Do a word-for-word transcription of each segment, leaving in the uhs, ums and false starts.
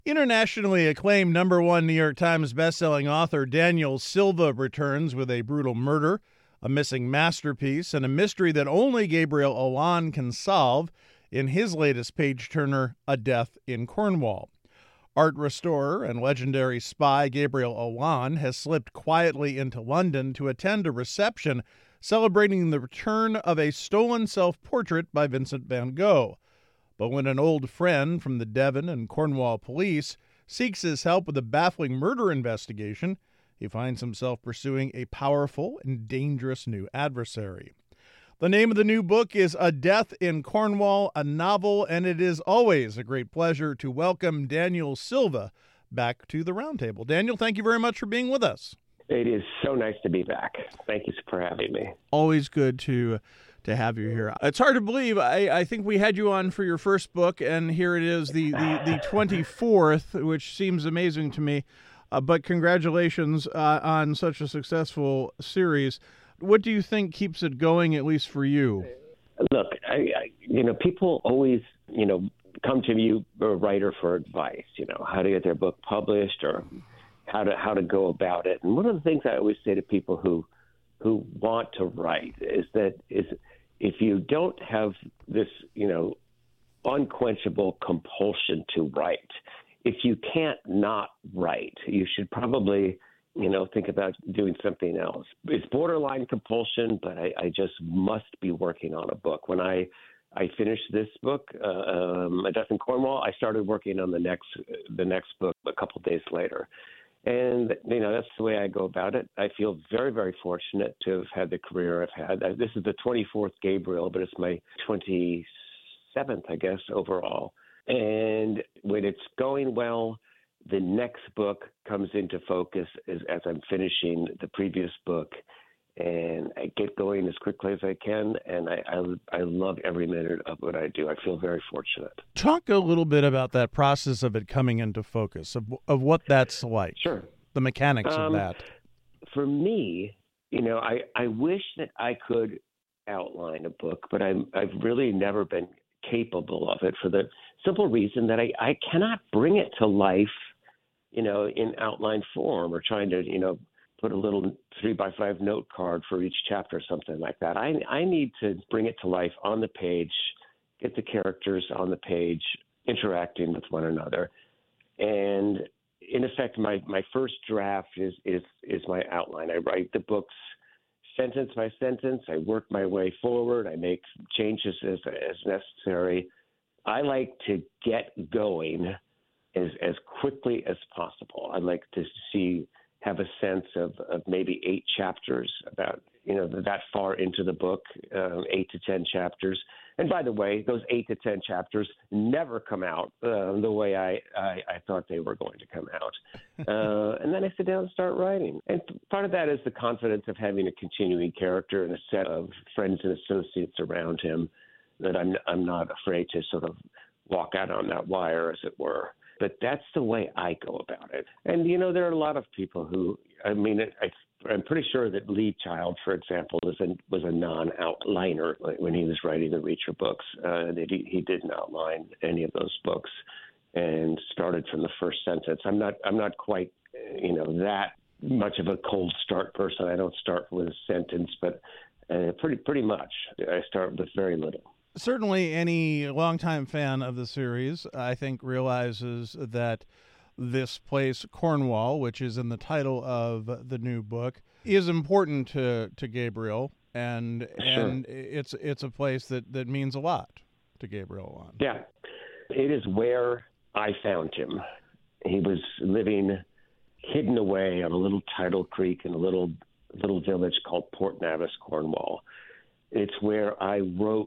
Internationally acclaimed number one New York Times bestselling author Daniel Silva returns with a brutal murder, a missing masterpiece, and a mystery that only Gabriel Allon can solve in his latest page-turner, A Death in Cornwall. Art restorer and legendary spy Gabriel Allon has slipped quietly into London to attend a reception celebrating the return of a stolen self-portrait by Vincent van Gogh. But when an old friend from the Devon and Cornwall police seeks his help with a baffling murder investigation, he finds himself pursuing a powerful and dangerous new adversary. The name of the new book is A Death in Cornwall, a novel, and it is always a great pleasure to welcome Daniel Silva back to the Roundtable. Daniel, thank you very much for being with us. It is so nice to be back. Thank you for having me. Always good to to have you here. It's hard to believe. I, I think we had you on for your first book, and here it is, the, the, the twenty-fourth, which seems amazing to me. Uh, but congratulations uh, on such a successful series. What do you think keeps it going, at least for you? Look, I, I, you know, people always, you know, come to you, a writer, for advice, you know, how to get their book published or how to how to go about it. And one of the things I always say to people who who want to write is that is if you don't have this, you know, unquenchable compulsion to write, if you can't not write, you should probably, you know, think about doing something else. It's borderline compulsion, but I, I just must be working on a book. When I, I finished this book, uh, um, A Death in Cornwall, I started working on the next the next book a couple of days later. And, you know, that's the way I go about it. I feel very, very fortunate to have had the career I've had. This is the twenty-fourth Gabriel, but it's my twenty-seventh, I guess, overall. And when it's going well, the next book comes into focus as, as I'm finishing the previous book. And I get going as quickly as I can, and I, I, I love every minute of what I do. I feel very fortunate. Talk a little bit about that process of it coming into focus, of of what that's like. Sure. The mechanics um, of that. For me, you know, I, I wish that I could outline a book, but I'm, I've really never been capable of it for the simple reason that I, I cannot bring it to life, you know, in outline form or trying to, you know, put a little three by five note card for each chapter or something like that. I, I need to bring it to life on the page, get the characters on the page, interacting with one another. And in effect, my, my first draft is, is, is my outline. I write the books sentence by sentence. I work my way forward. I make changes as, as necessary. I like to get going as, as quickly as possible. I like to see have a sense of, of maybe eight chapters about, you know, that far into the book, uh, eight to ten chapters. And by the way, those eight to ten chapters never come out uh, the way I, I, I thought they were going to come out. Uh, and then I sit down and start writing. And part of that is the confidence of having a continuing character and a set of friends and associates around him that I'm, I'm not afraid to sort of walk out on that wire, as it were. But that's the way I go about it. And, you know, there are a lot of people who, I mean, I, I'm pretty sure that Lee Child, for example, was a, was a non-outliner when he was writing the Reacher books. Uh, that he, he didn't outline any of those books and started from the first sentence. I'm not, I'm not quite, you know, that much of a cold start person. I don't start with a sentence, but uh, pretty, pretty much I start with very little. Certainly any longtime fan of the series, I think, realizes that this place, Cornwall, which is in the title of the new book, is important to, to Gabriel, and Sure. and it's it's a place that, that means a lot to Gabriel Allon. Yeah, it is where I found him. He was living hidden away on a little tidal creek in a little little village called Port Navis, Cornwall. It's where I wrote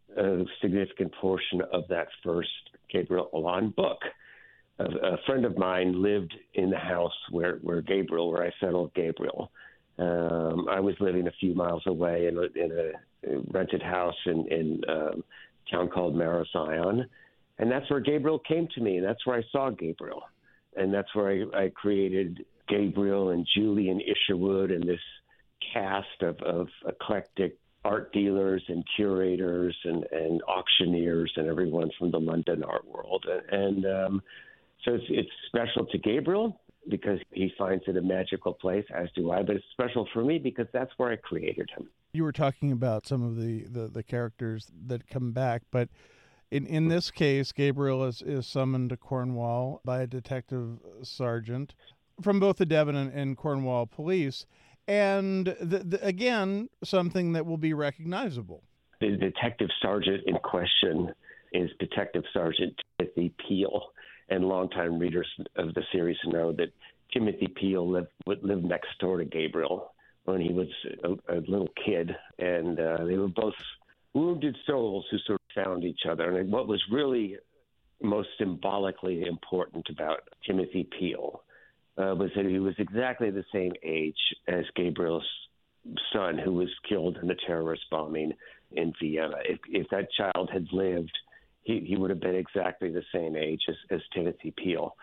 a significant portion of that first Gabriel Allon book. A, a friend of mine lived in the house where, where Gabriel, where I settled Gabriel. Um, I was living a few miles away in a, in a rented house in, in um, a town called Marazion. And that's where Gabriel came to me, and that's where I saw Gabriel. And that's where I, I created Gabriel and Julian Isherwood and this cast of, of eclectic art dealers and curators and, and auctioneers and everyone from the London art world. And um, So it's, it's special to Gabriel because he finds it a magical place, as do I, but it's special for me because that's where I created him. You were talking about some of the, the, the characters that come back, but in, in this case, Gabriel is, is summoned to Cornwall by a detective sergeant from both the Devon and, and Cornwall police, and the, the, again, something that will be recognizable. The detective sergeant in question is Detective Sergeant Timothy Peel, and longtime readers of the series know that Timothy Peel lived, lived next door to Gabriel when he was a, a little kid, and uh, they were both wounded souls who sort of found each other. And what was really most symbolically important about Timothy Peel uh, was that he was exactly the same age as Gabriel's son, who was killed in the terrorist bombing in Vienna. If, if that child had lived, he, he would have been exactly the same age as, as Timothy Peel.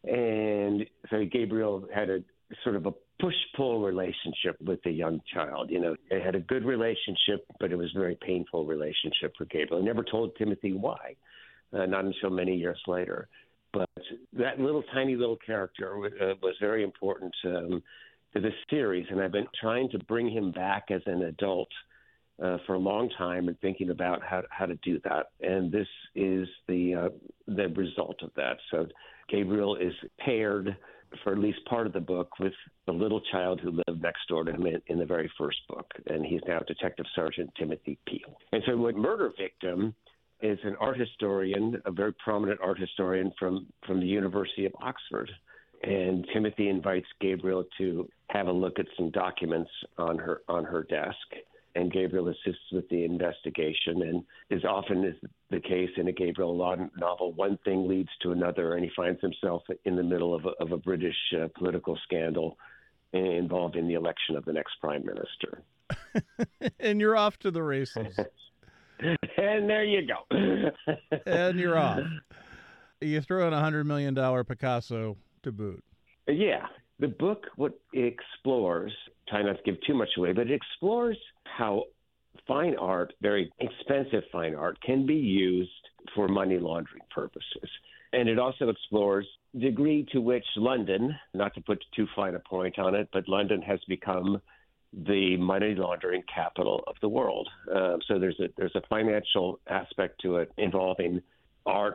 And so Gabriel had a sort of a push-pull relationship with the young child. You know, they had a good relationship, but it was a very painful relationship for Gabriel. He never told Timothy why, uh, not until many years later. But that little tiny little character uh, was very important um, to this series, and I've been trying to bring him back as an adult uh, for a long time and thinking about how how to do that. And this is the uh, the result of that. So Gabriel is paired for at least part of the book with the little child who lived next door to him in, in the very first book, and he's now Detective Sergeant Timothy Peel. And so what Murder Victim is an art historian, a very prominent art historian from, from the University of Oxford. And Timothy invites Gabriel to have a look at some documents on her on her desk. And Gabriel assists with the investigation. And as often is the case in a Gabriel Law novel, one thing leads to another, and he finds himself in the middle of a, of a British uh, political scandal involving the election of the next prime minister. And you're off to the races. And there you go. And you're off. You throw in a one hundred million dollars Picasso to boot. Yeah. The book, what it explores, try not to give too much away, but it explores how fine art, very expensive fine art, can be used for money laundering purposes. And it also explores the degree to which London, not to put too fine a point on it, but London has become the money laundering capital of the world. Uh, so there's a there's a financial aspect to it involving art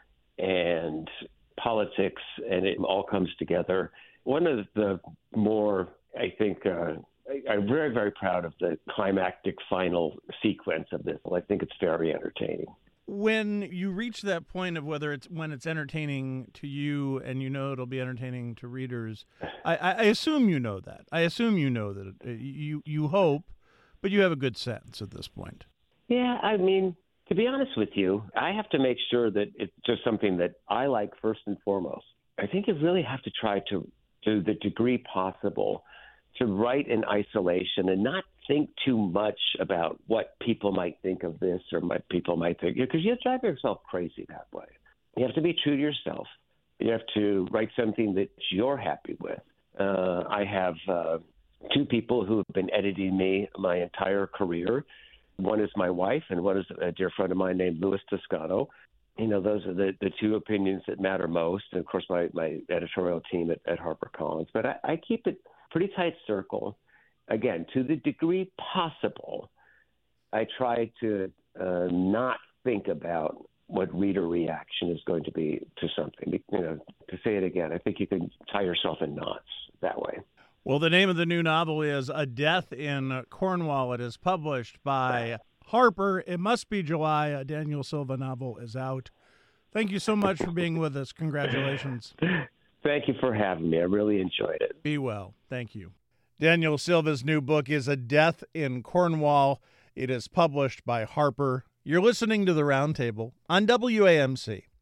and politics, and it all comes together. One of the more, I think, uh, I, I'm very, very proud of the climactic final sequence of this. I think it's very entertaining. When you reach that point of whether it's when it's entertaining to you and you know it'll be entertaining to readers, I, I assume you know that. I assume you know that it, you you hope, but you have a good sense at this point. Yeah, I mean, to be honest with you, I have to make sure that it's just something that I like first and foremost. I think you really have to try to, to the degree possible, to write in isolation and not think too much about what people might think of this or what people might think, because you drive yourself crazy that way. You have to be true to yourself. You have to write something that you're happy with. Uh, I have uh, two people who have been editing me my entire career. One is my wife, and one is a dear friend of mine named Louis Toscano. You know, those are the, the two opinions that matter most. And, of course, my, my editorial team at, at HarperCollins. But I, I keep it pretty tight circle. Again, to the degree possible, I try to uh, not think about what reader reaction is going to be to something. You know, to say it again, I think you can tie yourself in knots that way. Well, the name of the new novel is A Death in Cornwall. It is published by Harper. It must be July. A Daniel Silva novel is out. Thank you so much for being with us. Congratulations. Thank you for having me. I really enjoyed it. Be well. Thank you. Daniel Silva's new book is A Death in Cornwall. It is published by Harper. You're listening to The Roundtable on W A M C.